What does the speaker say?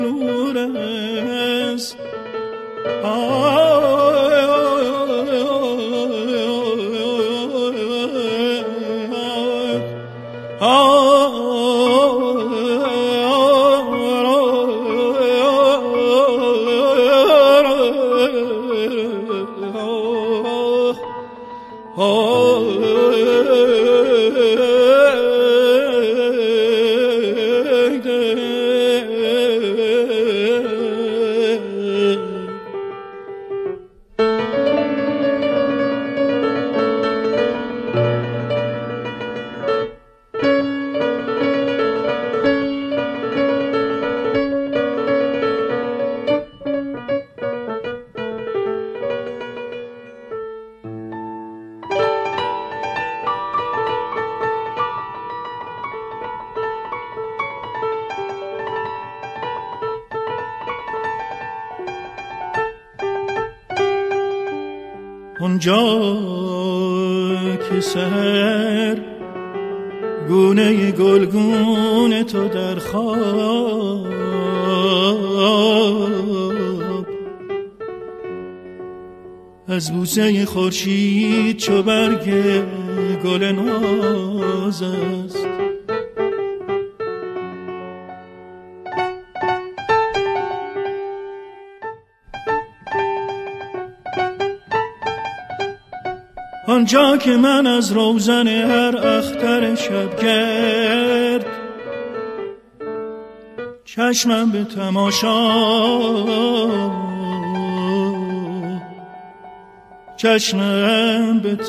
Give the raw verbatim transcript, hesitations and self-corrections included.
نور است. اونجا که سحر گونه گلگون تو در خواب از بوسه خورشید چو برگ گل ناز است. آنجا که من از روزن هر اختر شبگرد چشمم به تماشا چشمم به